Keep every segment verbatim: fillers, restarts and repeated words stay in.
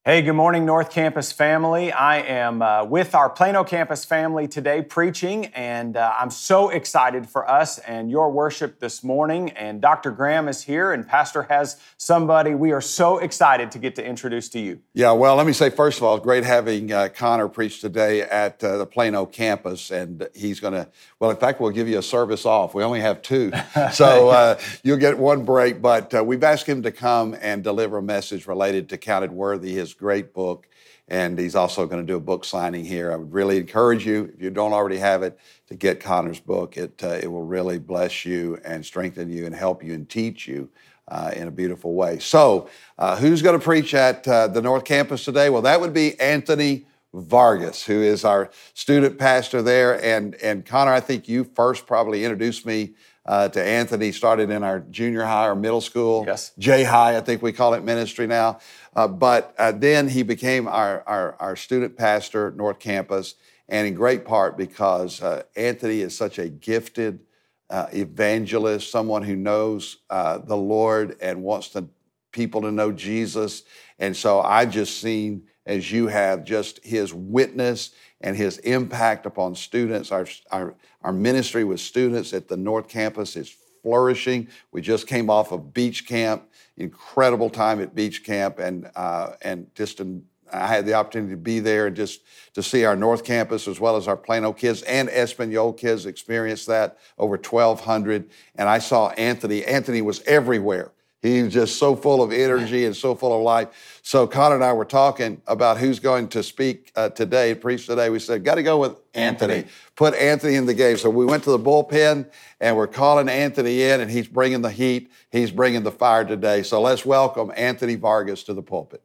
Hey, good morning, North Campus family. I am uh, with our Plano campus family today preaching, and uh, I'm so excited for us and your worship this morning. And Doctor Graham is here, and Pastor has somebody we are so excited to get to introduce to you. Yeah, well, let me say, first of all, it's great having uh, Connor preach today at uh, the Plano campus, and he's going to, well, in fact, we'll give you a service off. We only have two, so uh, you'll get one break, but uh, we've asked him to come and deliver a message related to Counted Worthy, his great book, and he's also going to do a book signing here. I would really encourage you, if you don't already have it, to get Connor's book. It, uh, it will really bless you and strengthen you and help you and teach you Uh, in a beautiful way. So, uh, who's going to preach at uh, the North Campus today? Well, that would be Anthony Vargas, who is our student pastor there. And, and Connor, I think you first probably introduced me uh, to Anthony, started in our junior high or middle school. Yes. J-High, I think we call it ministry now. Uh, but uh, then he became our, our, our student pastor at North Campus, and in great part because uh, Anthony is such a gifted Uh, evangelist, someone who knows uh, the Lord and wants to, people to know Jesus. And so I just seen, as you have, just his witness and his impact upon students. Our, our, our ministry with students at the North Campus is flourishing. We just came off of beach camp, incredible time at beach camp, and, uh, and just an I had the opportunity to be there and just to see our North Campus as well as our Plano kids and Espanol kids experience that, over twelve hundred. And I saw Anthony. Anthony was everywhere. He was just so full of energy and so full of life. So Connor and I were talking about who's going to speak uh, today, preach today. We said, got to go with Anthony. Anthony. Put Anthony in the game. So we went to the bullpen and we're calling Anthony in, and he's bringing the heat. He's bringing the fire today. So let's welcome Anthony Vargas to the pulpit.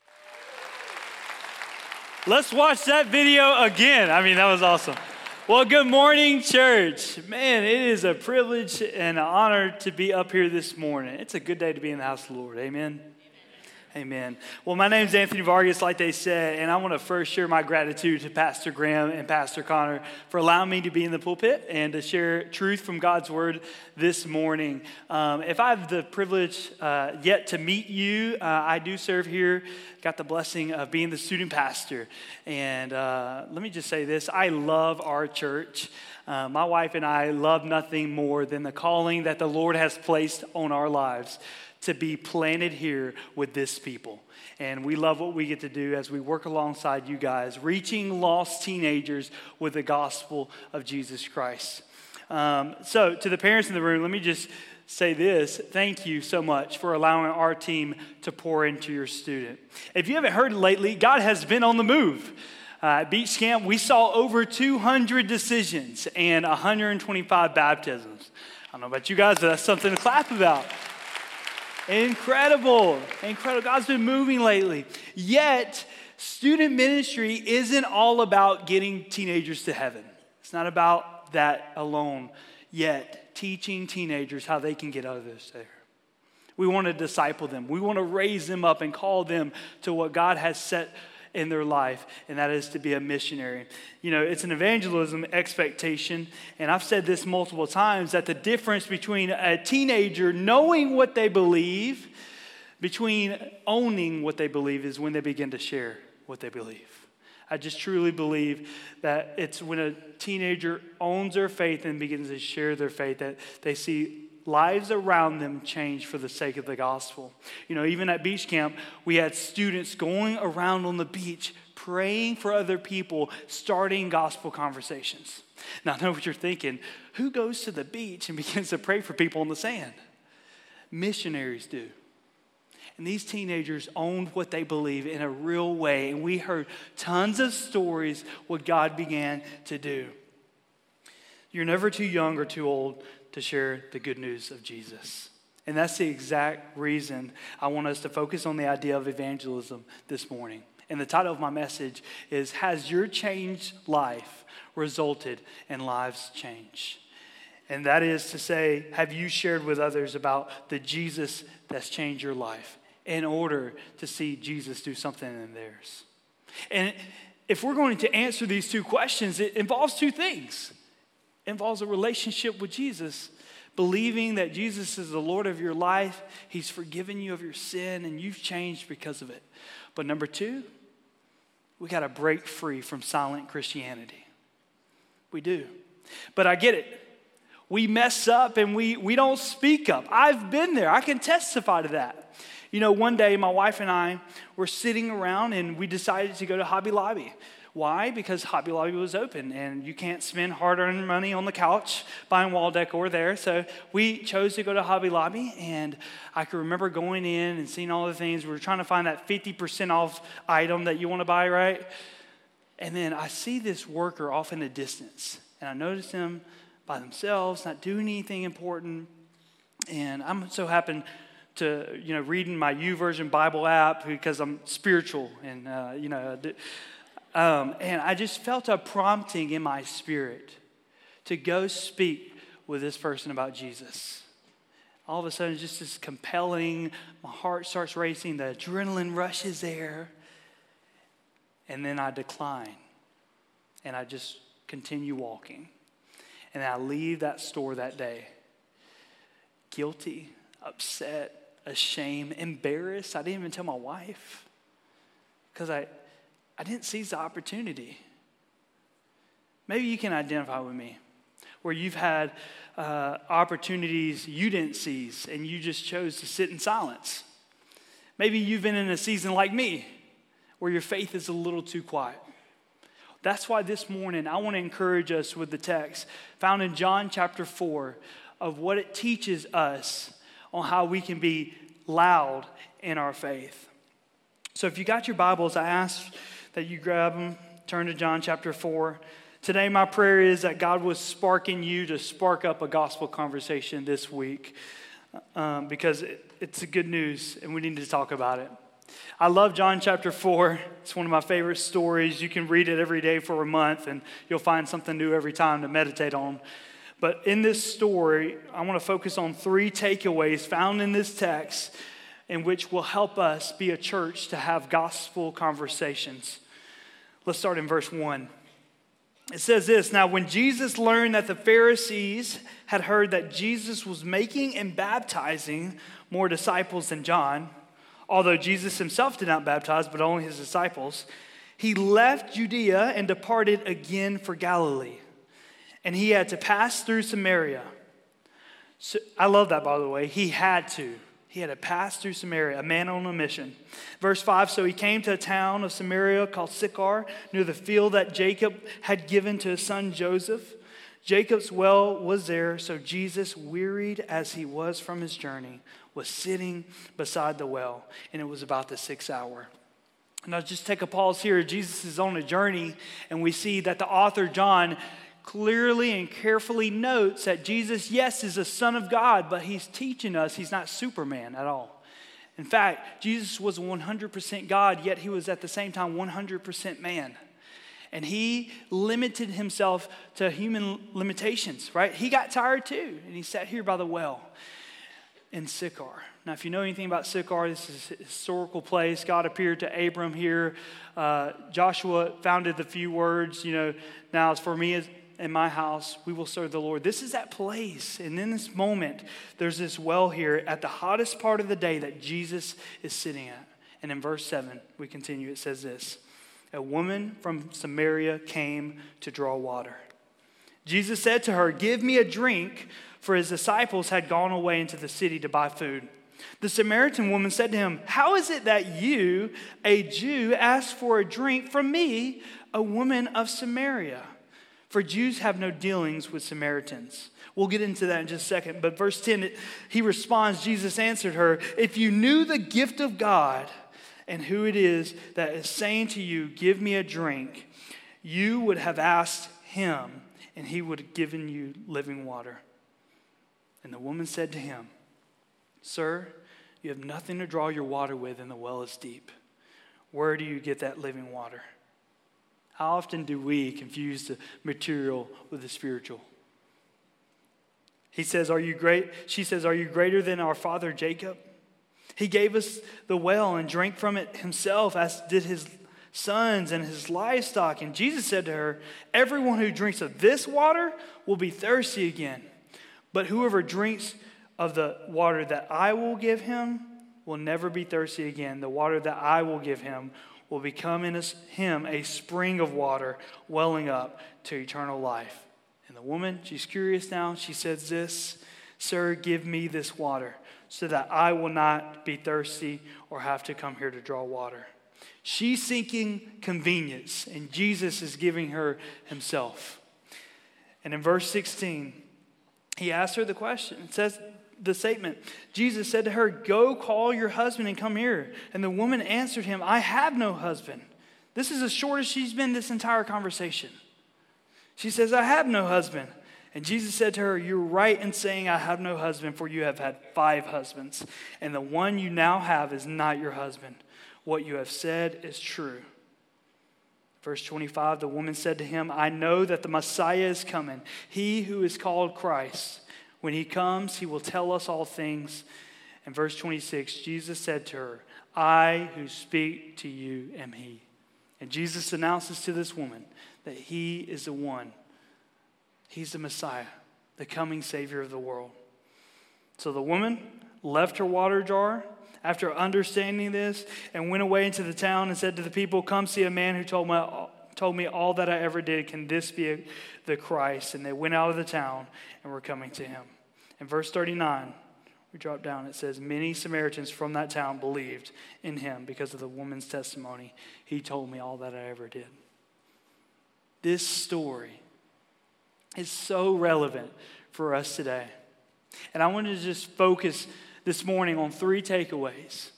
Let's watch that video again. I mean, that was awesome. Well, good morning, church. Man, it is a privilege and an honor to be up here this morning. It's a good day to be in the house of the Lord. Amen. Amen. Well, my name is Anthony Vargas, like they said, and I want to first share my gratitude to Pastor Graham and Pastor Connor for allowing me to be in the pulpit and to share truth from God's Word this morning. Um, if I have the privilege uh, yet to meet you, uh, I do serve here. Got the blessing of being the student pastor. And uh, let me just say this, I love our church. Uh, my wife and I love nothing more than the calling that the Lord has placed on our lives to be planted here with this people. And we love what we get to do as we work alongside you guys, reaching lost teenagers with the gospel of Jesus Christ. Um, so to the parents in the room, let me just say this. Thank you so much for allowing our team to pour into your student. If you haven't heard lately, God has been on the move. Uh, at Beach Camp, we saw over two hundred decisions and one hundred twenty-five baptisms. I don't know about you guys, but that's something to clap about. Incredible, incredible. God's been moving lately. Yet, student ministry isn't all about getting teenagers to heaven. It's not about that alone. Yet, teaching teenagers how they can get others there. We want to disciple them. We want to raise them up and call them to what God has set in their life, and that is to be a missionary. You know, it's an evangelism expectation, and I've said this multiple times, that the difference between a teenager knowing what they believe, between owning what they believe, is when they begin to share what they believe. I just truly believe that it's when a teenager owns their faith and begins to share their faith that they see lives around them change for the sake of the gospel. You know, even at beach camp, we had students going around on the beach praying for other people, starting gospel conversations. Now, I know what you're thinking. Who goes to the beach and begins to pray for people in the sand? Missionaries do. And these teenagers owned what they believe in a real way. And we heard tons of stories what God began to do. You're never too young or too old to share the good news of Jesus. And that's the exact reason I want us to focus on the idea of evangelism this morning. And the title of my message is, Has Your Changed Life Resulted in Lives Change? And that is to say, have you shared with others about the Jesus that's changed your life in order to see Jesus do something in theirs? And if we're going to answer these two questions, it involves two things. It involves a relationship with Jesus, believing that Jesus is the Lord of your life. He's forgiven you of your sin, and you've changed because of it. But number two, we got to break free from silent Christianity. We do. But I get it. We mess up and we, we don't speak up. I've been there. I can testify to that. You know, one day my wife and I were sitting around and we decided to go to Hobby Lobby. Why? Because Hobby Lobby was open and you can't spend hard-earned money on the couch buying wall decor there. So we chose to go to Hobby Lobby, and I can remember going in and seeing all the things. We were trying to find that fifty percent off item that you want to buy, right? And then I see this worker off in the distance, and I notice them by themselves, not doing anything important. And I'm so happen to, you know, reading my YouVersion Bible app because I'm spiritual, and, uh, you know, um, and I just felt a prompting in my spirit to go speak with this person about Jesus. All of a sudden, just this compelling, my heart starts racing, the adrenaline rush is there, and then I decline, and I just continue walking. And I leave that store that day guilty, upset, ashamed, embarrassed. I didn't even tell my wife because I, I didn't seize the opportunity. Maybe you can identify with me where you've had uh, opportunities you didn't seize and you just chose to sit in silence. Maybe you've been in a season like me where your faith is a little too quiet. That's why this morning I want to encourage us with the text found in John chapter four of what it teaches us on how we can be loud in our faith. So if you got your Bibles, I ask that you grab them, turn to John chapter four. Today my prayer is that God was sparking you to spark up a gospel conversation this week um, because it, it's a good news and we need to talk about it. I love John chapter four. It's one of my favorite stories. You can read it every day for a month and you'll find something new every time to meditate on. But in this story, I want to focus on three takeaways found in this text in which will help us be a church to have gospel conversations. Let's start in verse one. It says this, "Now when Jesus learned that the Pharisees had heard that Jesus was making and baptizing more disciples than John, although Jesus himself did not baptize, but only his disciples, he left Judea and departed again for Galilee. And he had to pass through Samaria." So, I love that, by the way. He had to. He had to pass through Samaria, a man on a mission. Verse five, "So he came to a town of Samaria called Sychar, near the field that Jacob had given to his son Joseph. Jacob's well was there, so Jesus, wearied as he was from his journey, was sitting beside the well, and it was about the sixth hour." Now just take a pause here. Jesus is on a journey, and we see that the author John clearly and carefully notes that Jesus, yes, is a son of God, but he's teaching us he's not Superman at all. In fact, Jesus was one hundred percent God, yet he was at the same time one hundred percent man. And he limited himself to human limitations, right? He got tired too, and he sat here by the well in Sychar. Now, if you know anything about Sychar, this is a historical place. God appeared to Abram here. Uh, Joshua founded the few words, you know, "Now as for me and my house, we will serve the Lord." This is that place. And in this moment, there's this well here at the hottest part of the day that Jesus is sitting at. And in verse seven, we continue. It says this, "A woman from Samaria came to draw water. Jesus said to her, 'Give me a drink,' for his disciples had gone away into the city to buy food. The Samaritan woman said to him, 'How is it that you, a Jew, ask for a drink from me, a woman of Samaria?' For Jews have no dealings with Samaritans." We'll get into that in just a second. But verse ten, he responds, Jesus answered her, "If you knew the gift of God and who it is that is saying to you, 'Give me a drink,' you would have asked him, and he would have given you living water." And the woman said to him, "Sir, you have nothing to draw your water with, and the well is deep. Where do you get that living water?" How often do we confuse the material with the spiritual? He says, "Are you great?" She says, "Are you greater than our father Jacob? He gave us the well and drank from it himself, as did his sons and his livestock." And Jesus said to her, "Everyone who drinks of this water will be thirsty again. But whoever drinks of the water that I will give him will never be thirsty again. The water that I will give him will become in him a spring of water welling up to eternal life. And the woman, she's curious now. She says this, Sir, give me this water so that I will not be thirsty or have to come here to draw water. She's seeking convenience, and Jesus is giving her himself. And in verse sixteen, he asks her the question. It says the statement, Jesus said to her, go call your husband and come here. And the woman answered him, I have no husband. This is as short as she's been this entire conversation. She says, I have no husband. And Jesus said to her, you're right in saying I have no husband, for you have had five husbands, and the one you now have is not your husband. What you have said is true. Verse twenty-five, the woman said to him, I know that the Messiah is coming, he who is called Christ. When he comes, he will tell us all things. And verse twenty-six, Jesus said to her, I who speak to you am he. And Jesus announces to this woman that he is the one. He's the Messiah, the coming Savior of the world. So the woman left her water jar after understanding this and went away into the town and said to the people, come see a man who told me, told me all that I ever did. Can this be the Christ? And they went out of the town and were coming to him. In verse thirty-nine, we drop down. It says, many Samaritans from that town believed in him because of the woman's testimony. He told me all that I ever did. This story is so relevant for us today. And I wanted to just focus this morning on three takeaways.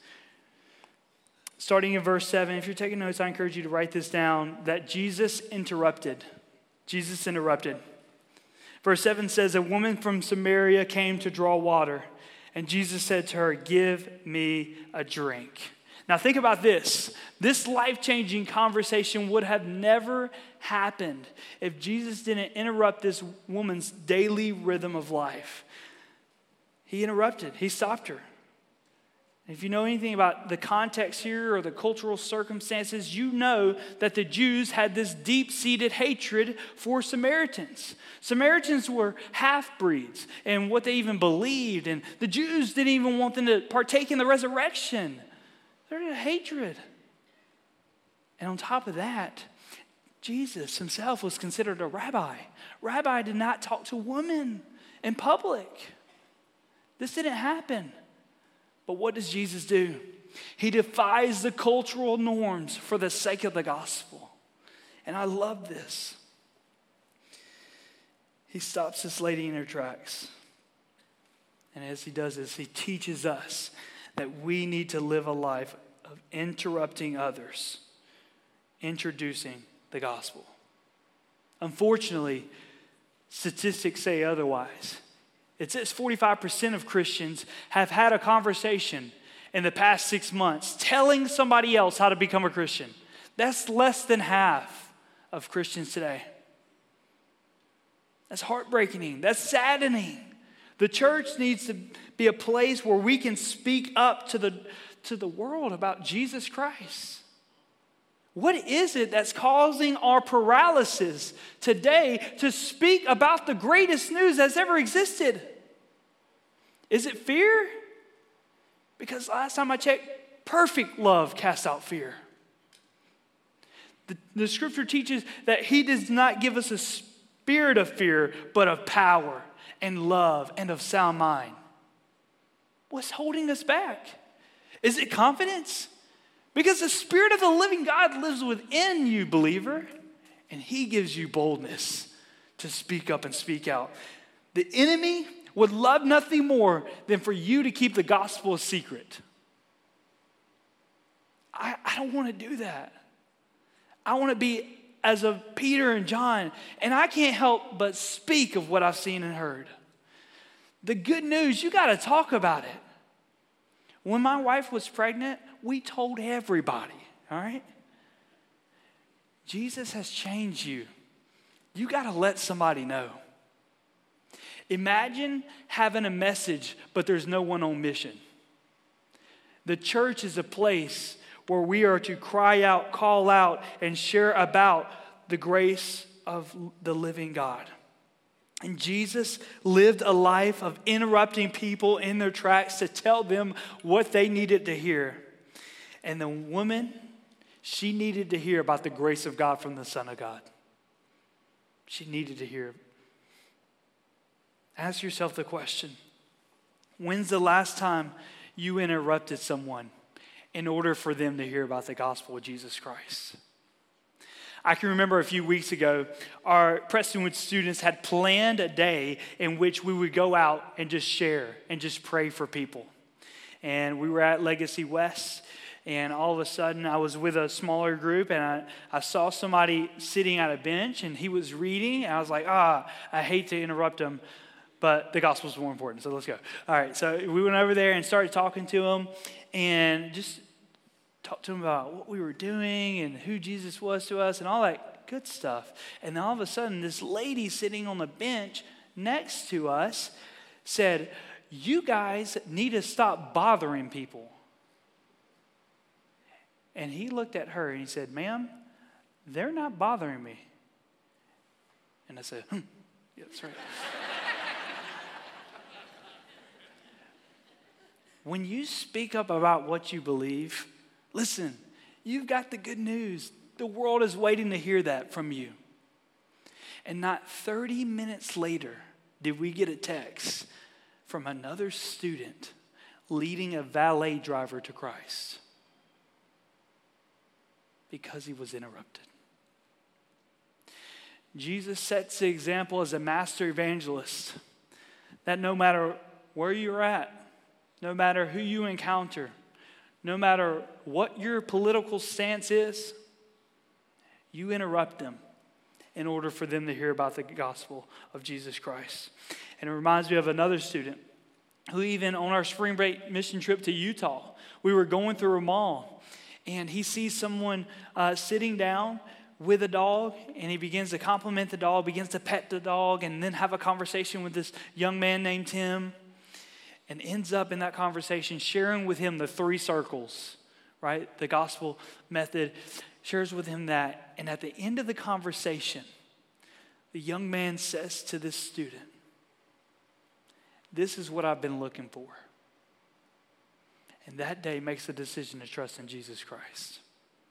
Starting in verse seven, if you're taking notes, I encourage you to write this down, that Jesus interrupted. Jesus interrupted. Verse seven says, a woman from Samaria came to draw water, and Jesus said to her, give me a drink. Now think about this. This life-changing conversation would have never happened if Jesus didn't interrupt this woman's daily rhythm of life. He interrupted. He stopped her. If you know anything about the context here or the cultural circumstances, you know that the Jews had this deep-seated hatred for Samaritans. Samaritans were half-breeds and what they even believed, and the Jews didn't even want them to partake in the resurrection. They're a hatred. And on top of that, Jesus himself was considered a rabbi. Rabbi did not talk to women in public. This didn't happen. But what does Jesus do? He defies the cultural norms for the sake of the gospel. And I love this. He stops this lady in her tracks. And as he does this, he teaches us that we need to live a life of interrupting others, introducing the gospel. Unfortunately, statistics say otherwise. It says forty-five percent of Christians have had a conversation in the past six months telling somebody else how to become a Christian. That's less than half of Christians today. That's heartbreaking. That's saddening. The church needs to be a place where we can speak up to the, to the world about Jesus Christ. What is it that's causing our paralysis today to speak about the greatest news that's ever existed? Is it fear? Because last time I checked, perfect love casts out fear. The, the scripture teaches that he does not give us a spirit of fear, but of power and love and of sound mind. What's holding us back? Is it confidence? Because the Spirit of the living God lives within you, believer, and he gives you boldness to speak up and speak out. The enemy would love nothing more than for you to keep the gospel a secret. I, I don't want to do that. I want to be as of Peter and John, and I can't help but speak of what I've seen and heard. The good news, you got to talk about it. When my wife was pregnant, we told everybody, all right? Jesus has changed you. You got to let somebody know. Imagine having a message, but there's no one on mission. The church is a place where we are to cry out, call out, and share about the grace of the living God. And Jesus lived a life of interrupting people in their tracks to tell them what they needed to hear. And the woman, she needed to hear about the grace of God from the Son of God. She needed to hear. Ask yourself the question, when's the last time you interrupted someone in order for them to hear about the gospel of Jesus Christ? I can remember a few weeks ago, our Prestonwood students had planned a day in which we would go out and just share and just pray for people. And we were at Legacy West, and all of a sudden I was with a smaller group, and I, I saw somebody sitting at a bench, and he was reading, and I was like, ah, I hate to interrupt him, but the gospel's more important, so let's go. All right, so we went over there and started talking to him, and just talked to him about what we were doing and who Jesus was to us and all that good stuff. And then all of a sudden, this lady sitting on the bench next to us said, you guys need to stop bothering people. And he looked at her and he said, ma'am, they're not bothering me. And I said, hmm, yeah, that's right. When you speak up about what you believe, listen, you've got the good news. The world is waiting to hear that from you. And not thirty minutes later did we get a text from another student leading a valet driver to Christ because he was interrupted. Jesus sets the example as a master evangelist that no matter where you're at, no matter who you encounter, no matter what your political stance is, you interrupt them in order for them to hear about the gospel of Jesus Christ. And it reminds me of another student who even on our spring break mission trip to Utah, we were going through a mall, and he sees someone uh, sitting down with a dog, and he begins to compliment the dog, begins to pet the dog, and then have a conversation with this young man named Tim. And ends up in that conversation sharing with him the three circles, right? The gospel method shares with him that. And at the end of the conversation, the young man says to this student, this is what I've been looking for. And that day makes a decision to trust in Jesus Christ.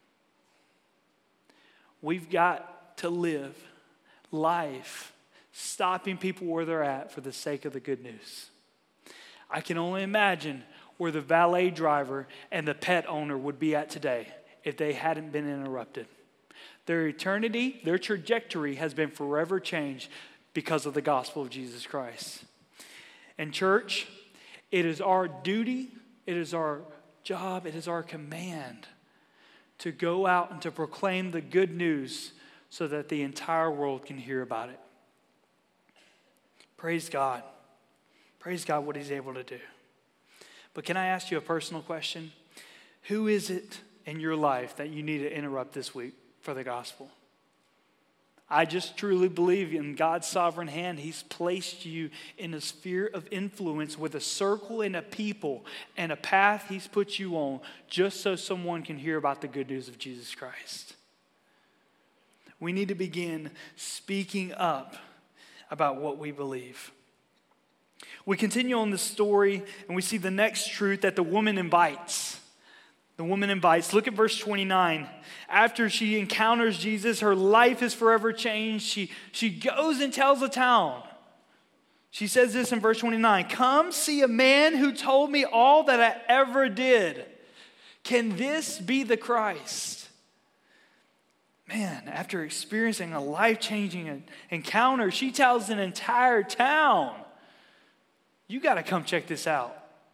We've got to live life stopping people where they're at for the sake of the good news. I can only imagine where the valet driver and the pet owner would be at today if they hadn't been interrupted. Their eternity, their trajectory has been forever changed because of the gospel of Jesus Christ. And church, it is our duty, it is our job, it is our command to go out and to proclaim the good news so that the entire world can hear about it. Praise God. Praise God what he's able to do. But can I ask you a personal question? Who is it in your life that you need to interrupt this week for the gospel? I just truly believe in God's sovereign hand. He's placed you in a sphere of influence with a circle and a people and a path he's put you on just so someone can hear about the good news of Jesus Christ. We need to begin speaking up about what we believe. We continue on the story and we see the next truth that the woman invites. The woman invites. Look at verse twenty-nine. After she encounters Jesus, her life is forever changed. She, she goes and tells the town. She says this in verse twenty-nine. Come see a man who told me all that I ever did. Can this be the Christ? Man, after experiencing a life-changing encounter, she tells an entire town, you got to come check this out.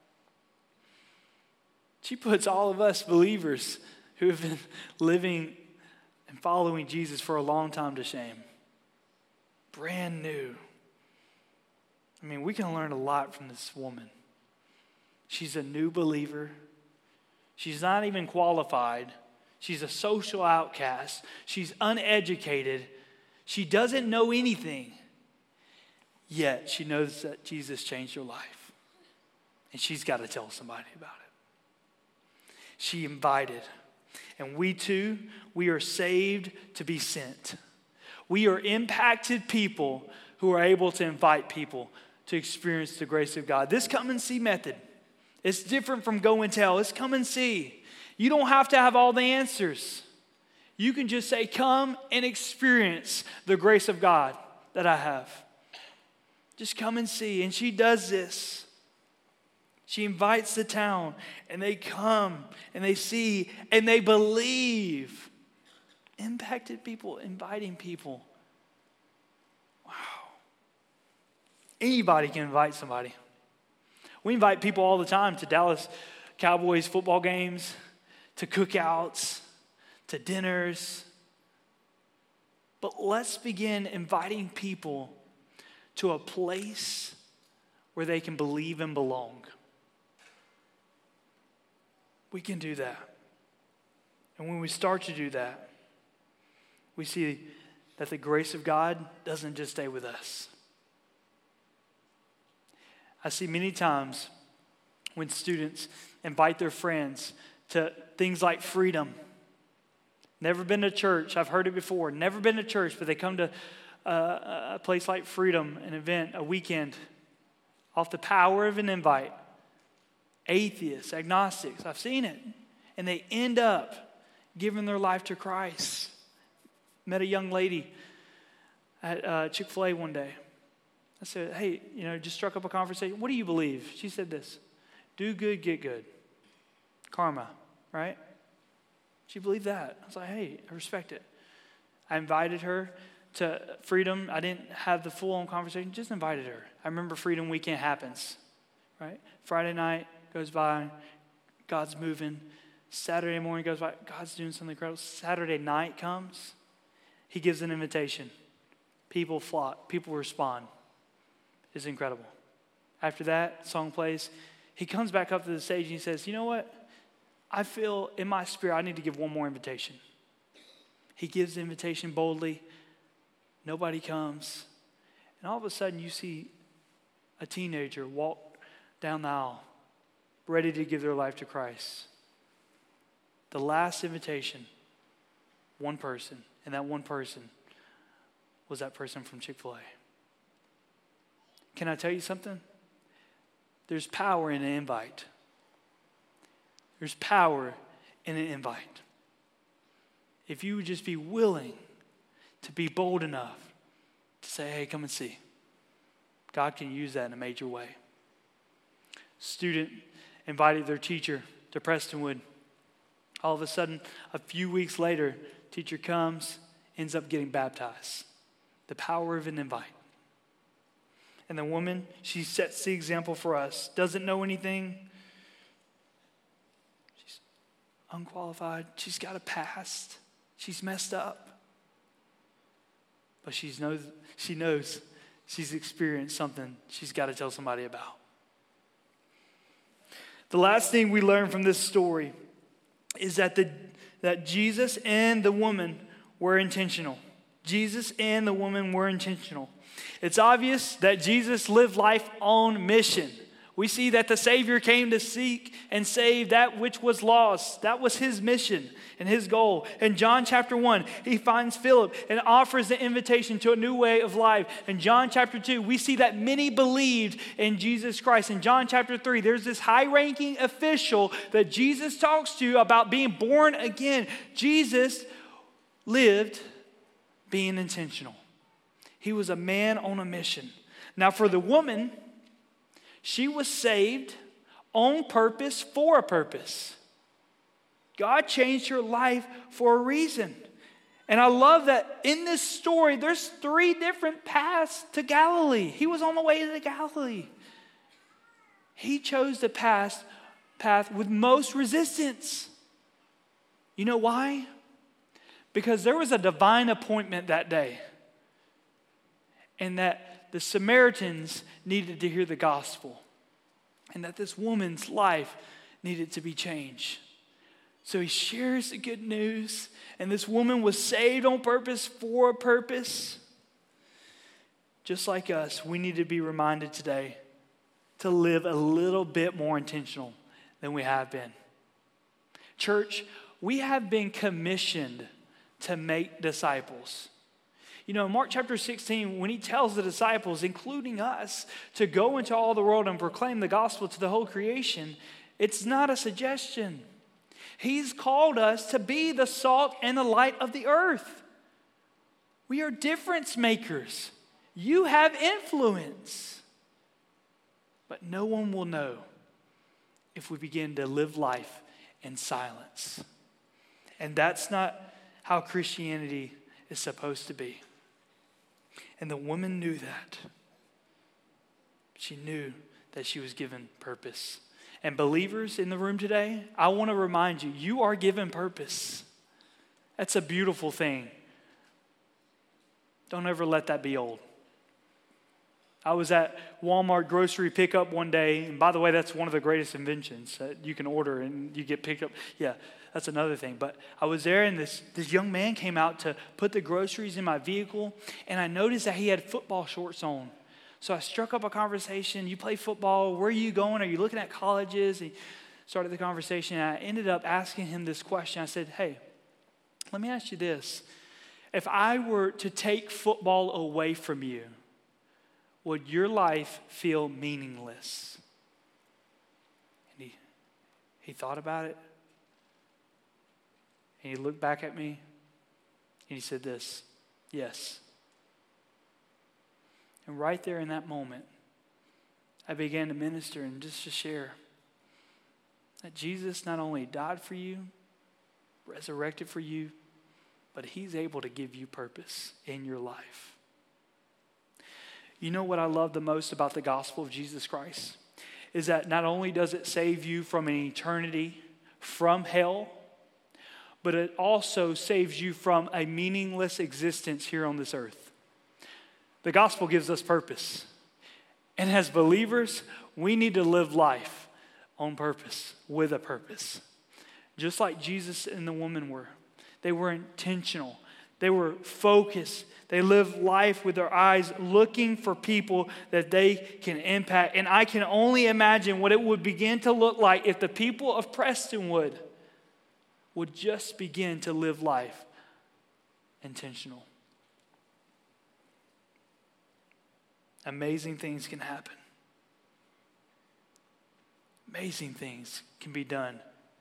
She puts all of us believers who have been living and following Jesus for a long time to shame. Brand new. I mean, we can learn a lot from this woman. She's a new believer. She's not even qualified. She's a social outcast. She's uneducated. She doesn't know anything. Yet she knows that Jesus changed her life. And she's got to tell somebody about it. She invited. And we too, we are saved to be sent. We are impacted people who who are able to invite people to experience the grace of God. This come and see method, it's different from go and tell. It's come and see. You don't have to have all the answers. You can just say, come and experience the grace of God that I have. Just come and see. And she does this. She invites the town, and they come, and they see, and they believe. Impacted people, inviting people. Wow. Anybody can invite somebody. We invite people all the time to Dallas Cowboys football games, to cookouts, to dinners. But let's begin inviting people to a place where they can believe and belong. We can do that. And when we start to do that, we see that the grace of God doesn't just stay with us. I see many times when students invite their friends to things like freedom. Never been to church. I've heard it before. Never been to church, but they come to uh, a place like Freedom, an event, a weekend, off the power of an invite. Atheists, agnostics, I've seen it. And they end up giving their life to Christ. Met a young lady at uh, Chick-fil-A one day. I said, hey, you know, just struck up a conversation. What do you believe? She said this: do good, get good. Karma, right? She believed that. I was like, hey, I respect it. I invited her to Freedom. I didn't have the full-on conversation, just invited her. I remember Freedom Weekend happens, right? Friday night goes by, God's moving. Saturday morning goes by, God's doing something incredible. Saturday night comes, he gives an invitation. People flock, people respond. It's incredible. After that, song plays. He comes back up to the stage and he says, you know what? I feel in my spirit I need to give one more invitation. He gives the invitation boldly. Nobody comes. And all of a sudden you see a teenager walk down the aisle, ready to give their life to Christ. The last invitation, one person, and that one person was that person from Chick-fil-A. Can I tell you something? There's power in an invite. There's power in an invite. If you would just be willing to be bold enough to say, hey, come and see. God can use that in a major way. Student invited their teacher to Prestonwood. All of a sudden, a few weeks later, teacher comes, ends up getting baptized. The power of an invite. And the woman, she sets the example for us. Doesn't know anything. She's unqualified. She's got a past. She's messed up. But she knows, she knows she's experienced something she's got to tell somebody about. The last thing we learn from this story is that, the, that Jesus and the woman were intentional. Jesus and the woman were intentional. It's obvious that Jesus lived life on mission. We see that the Savior came to seek and save that which was lost. That was his mission and his goal. In John chapter one, he finds Philip and offers the invitation to a new way of life. In John chapter two, we see that many believed in Jesus Christ. In John chapter three, there's this high-ranking official that Jesus talks to about being born again. Jesus lived being intentional. He was a man on a mission. Now for the woman, she was saved on purpose for a purpose. God changed her life for a reason. And I love that in this story, there's three different paths to Galilee. He was on the way to Galilee. He chose the path, path with most resistance. You know why? Because there was a divine appointment that day. And that the Samaritans needed to hear the gospel. And that this woman's life needed to be changed. So he shares the good news. And this woman was saved on purpose for a purpose. Just like us, we need to be reminded today to live a little bit more intentional than we have been. Church, we have been commissioned to make disciples. You know, Mark chapter sixteen, when he tells the disciples, including us, to go into all the world and proclaim the gospel to the whole creation, it's not a suggestion. He's called us to be the salt and the light of the earth. We are difference makers. You have influence. But no one will know if we begin to live life in silence. And that's not how Christianity is supposed to be. And the woman knew that. She knew that she was given purpose. And believers in the room today, I want to remind you, you are given purpose. That's a beautiful thing. Don't ever let that be old. I was at Walmart grocery pickup one day, and by the way, that's one of the greatest inventions that you can order and you get picked up. Yeah, that's another thing. But I was there, and this, this young man came out to put the groceries in my vehicle, and I noticed that he had football shorts on. So I struck up a conversation. You play football. Where are you going? Are you looking at colleges? He started the conversation, and I ended up asking him this question. I said, hey, let me ask you this. If I were to take football away from you, would your life feel meaningless? And he, he thought about it. And he looked back at me. And he said this, yes. And right there in that moment, I began to minister and just to share that Jesus not only died for you, resurrected for you, but he's able to give you purpose in your life. You know what I love the most about the gospel of Jesus Christ? Is that not only does it save you from an eternity from hell, but it also saves you from a meaningless existence here on this earth. The gospel gives us purpose. And as believers, we need to live life on purpose, with a purpose. Just like Jesus and the woman were. They were intentional. They were focused. They lived life with their eyes looking for people that they can impact. And I can only imagine what it would begin to look like if the people of Prestonwood would just begin to live life intentional. Amazing things can happen. Amazing things can be done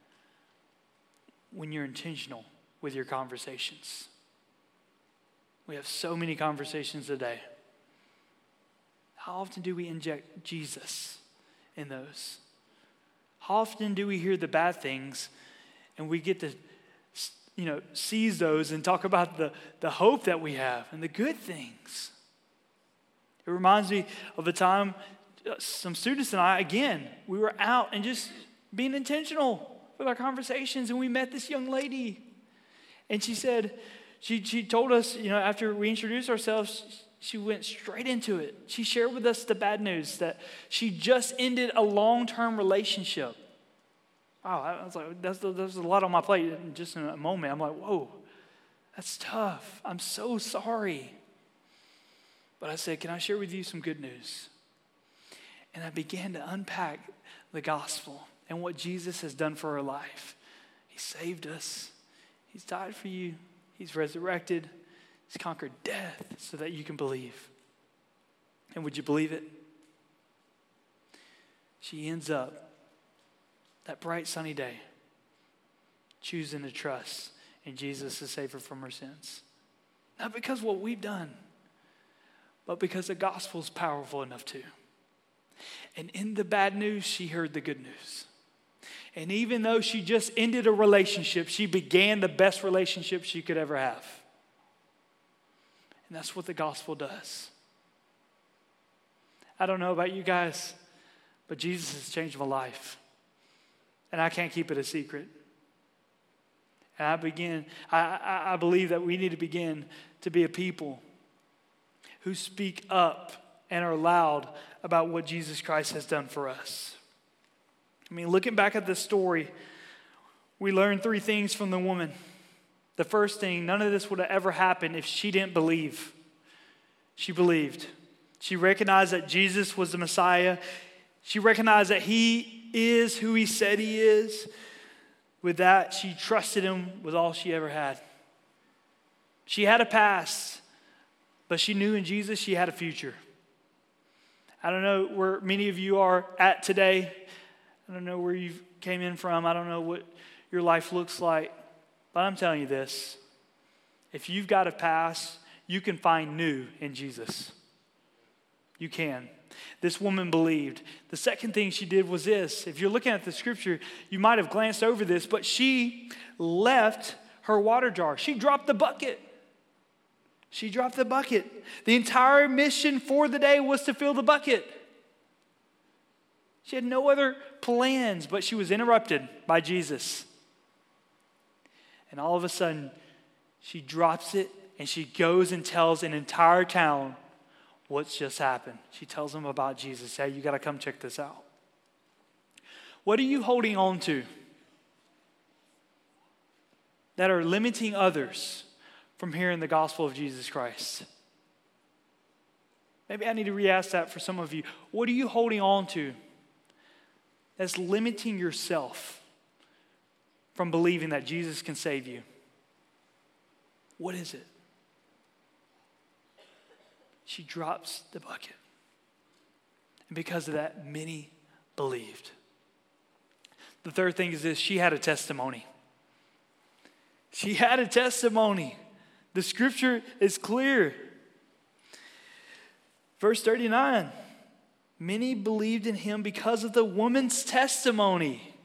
when you're intentional with your conversations. We have so many conversations a day. How often do we inject Jesus in those? How often do we hear the bad things and we get to, you know, seize those and talk about the, the hope that we have and the good things? It reminds me of a time some students and I, again, we were out and just being intentional with our conversations, and we met this young lady. And she said, she, she told us, you know, after we introduced ourselves, she went straight into it. She shared with us the bad news that she just ended a long-term relationship. Wow, I was like, that's, that's a lot on my plate. And just in a moment, I'm like, whoa, that's tough. I'm so sorry. But I said, can I share with you some good news? And I began to unpack the gospel and what Jesus has done for our life. He saved us. He's died for you. He's resurrected. He's conquered death so that you can believe. And would you believe it? She ends up, that bright sunny day, choosing to trust in Jesus to save her from her sins. Not because of what we've done, but because the gospel is powerful enough too. And in the bad news, she heard the good news. And even though she just ended a relationship, she began the best relationship she could ever have. And that's what the gospel does. I don't know about you guys, but Jesus has changed my life. And I can't keep it a secret. And I begin, I, I, I believe that we need to begin to be a people who speak up and are loud about what Jesus Christ has done for us. I mean, looking back at this story, we learned three things from the woman. The first thing, none of this would have ever happened if she didn't believe. She believed. She recognized that Jesus was the Messiah. She recognized that he is who he said he is. With that, she trusted him with all she ever had. She had a past, but she knew in Jesus she had a future. I don't know where many of you are at today. I don't know where you came in from. I don't know what your life looks like. But I'm telling you this. If you've got a past, you can find new in Jesus. You can. This woman believed. The second thing she did was this. If you're looking at the scripture, you might have glanced over this, but she left her water jar. She dropped the bucket. She dropped the bucket. The entire mission for the day was to fill the bucket. She had no other plans, but she was interrupted by Jesus. And all of a sudden, she drops it and she goes and tells an entire town what's just happened. She tells them about Jesus. Hey, you got to come check this out. What are you holding on to that are limiting others from hearing the gospel of Jesus Christ? Maybe I need to re-ask that for some of you. What are you holding on to that's limiting yourself from believing that Jesus can save you? What is it? She drops the bucket. And because of that, many believed. The third thing is this: she had a testimony. She had a testimony. The scripture is clear. Verse thirty-nine, many believed in him because of the woman's testimony.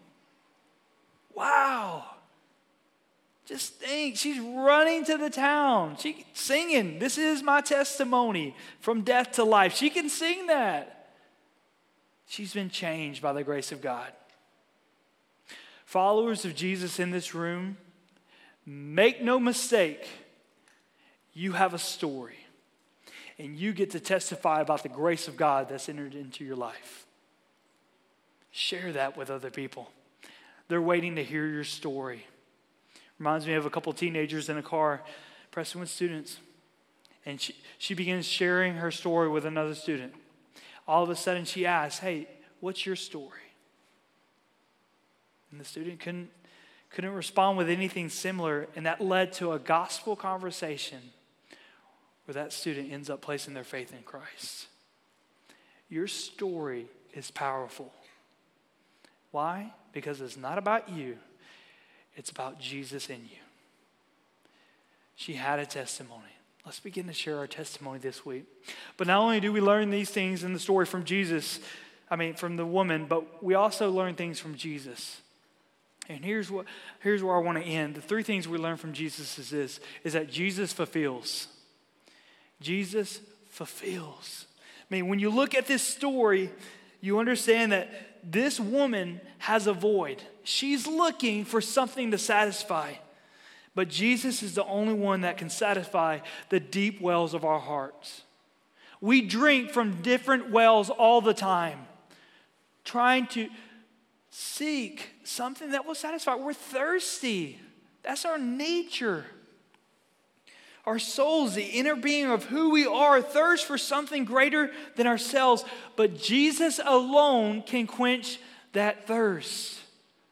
Wow. Just think, she's running to the town. She singing, this is my testimony from death to life. She can sing that. She's been changed by the grace of God. Followers of Jesus in this room, make no mistake, you have a story. And you get to testify about the grace of God that's entered into your life. Share that with other people. They're waiting to hear your story. Reminds me of a couple teenagers in a car, Prestonwood students. And she, she begins sharing her story with another student. All of a sudden she asks, hey, what's your story? And the student couldn't, couldn't respond with anything similar. And that led to a gospel conversation where that student ends up placing their faith in Christ. Your story is powerful. Why? Because it's not about you. It's about Jesus in you. She had a testimony. Let's begin to share our testimony this week. But not only do we learn these things in the story from Jesus, I mean from the woman, but we also learn things from Jesus. And here's what here's where I want to end. The three things we learn from Jesus is this, is that Jesus fulfills. Jesus fulfills. I mean, when you look at this story, you understand that this woman has a void. She's looking for something to satisfy. But Jesus is the only one that can satisfy the deep wells of our hearts. We drink from different wells all the time, trying to seek something that will satisfy. We're thirsty. That's our nature. Our souls, the inner being of who we are, thirst for something greater than ourselves. But Jesus alone can quench that thirst.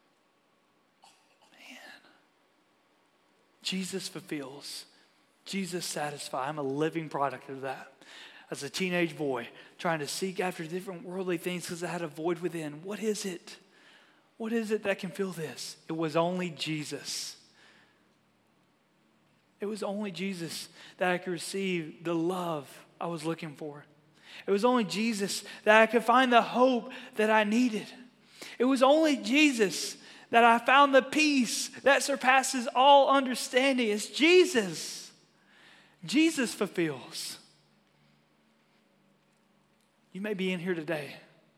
Man. Jesus fulfills. Jesus satisfies. I'm a living product of that. As a teenage boy, trying to seek after different worldly things because I had a void within. What is it? What is it that can fill this? It was only Jesus. It was only Jesus that I could receive the love I was looking for. It was only Jesus that I could find the hope that I needed. It was only Jesus that I found the peace that surpasses all understanding. It's Jesus. Jesus fulfills. You may be in here today.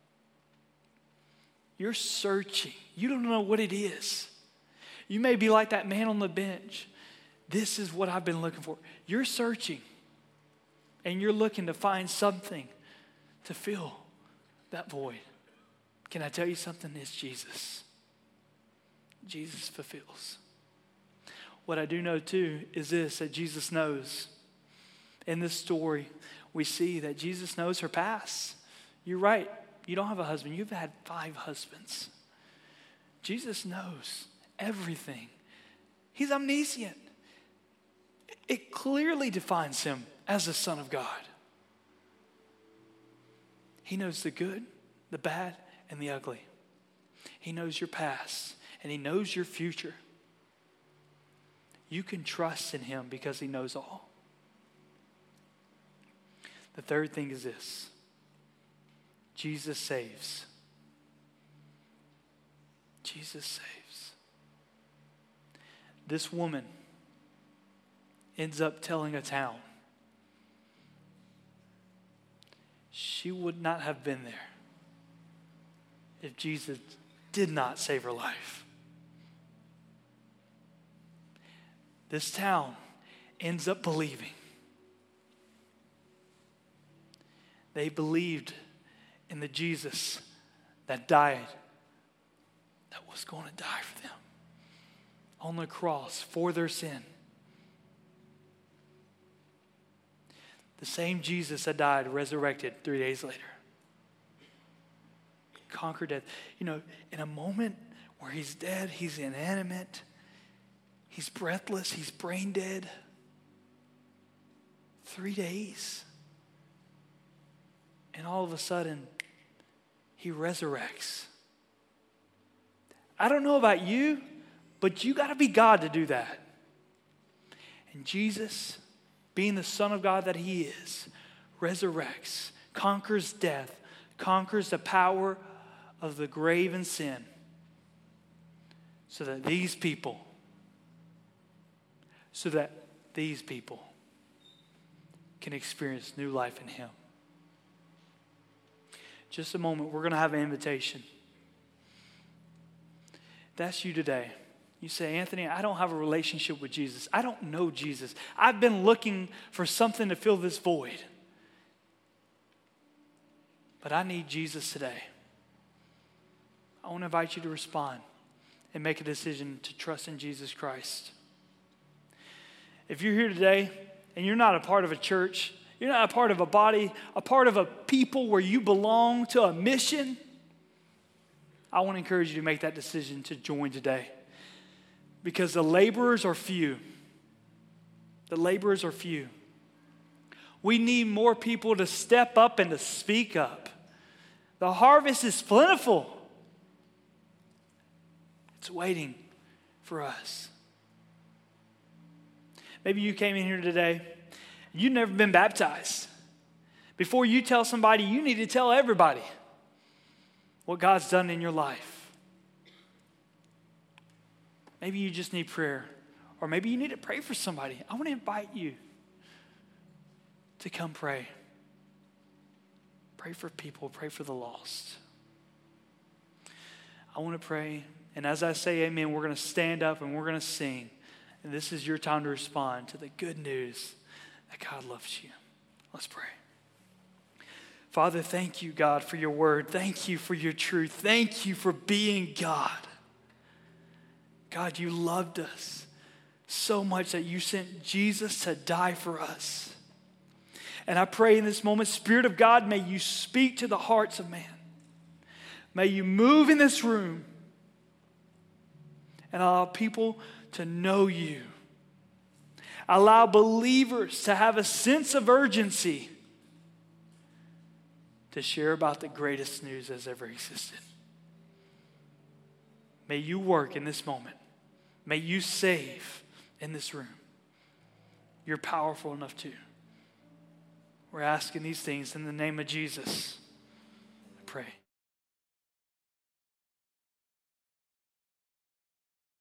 You're searching. You don't know what it is. You may be like that man on the bench. This is what I've been looking for. You're searching, and you're looking to find something to fill that void. Can I tell you something? It's Jesus. Jesus fulfills. What I do know too is this, that Jesus knows. In this story, we see that Jesus knows her past. You're right. You don't have a husband. You've had five husbands. Jesus knows everything. He's omniscient. It clearly defines him as the Son of God. He knows the good, the bad, and the ugly. He knows your past, and he knows your future. You can trust in him because he knows all. The third thing is this: Jesus saves. Jesus saves. This woman ends up telling a town she would not have been there if Jesus did not save her life. This town ends up believing. They believed in the Jesus that died, that was going to die for them on the cross for their sin. The same Jesus that died, resurrected three days later. Conquered death. You know, in a moment where he's dead, he's inanimate, he's breathless, he's brain dead. Three days. And all of a sudden, he resurrects. I don't know about you, but you got to be God to do that. And Jesus, being the Son of God that he is, resurrects, conquers death, conquers the power of the grave and sin, so that these people, so that these people can experience new life in him. Just a moment, we're going to have an invitation. That's you today. You say, Anthony, I don't have a relationship with Jesus. I don't know Jesus. I've been looking for something to fill this void. But I need Jesus today. I want to invite you to respond and make a decision to trust in Jesus Christ. If you're here today and you're not a part of a church, you're not a part of a body, a part of a people where you belong to a mission, I want to encourage you to make that decision to join today. Because the laborers are few. The laborers are few. We need more people to step up and to speak up. The harvest is plentiful. It's waiting for us. Maybe you came in here today, you've never been baptized. Before you tell somebody, you need to tell everybody what God's done in your life. Maybe you just need prayer, or maybe you need to pray for somebody. I want to invite you to come pray. Pray for people, pray for the lost. I want to pray, and as I say amen, we're going to stand up and we're going to sing. And this is your time to respond to the good news that God loves you. Let's pray. Father, thank you, God, for your word. Thank you for your truth. Thank you for being God. God, you loved us so much that you sent Jesus to die for us. And I pray in this moment, Spirit of God, may you speak to the hearts of man. May you move in this room and allow people to know you. Allow believers to have a sense of urgency to share about the greatest news that's ever existed. May you work in this moment. May you save in this room. You're powerful enough to. We're asking these things in the name of Jesus. I pray.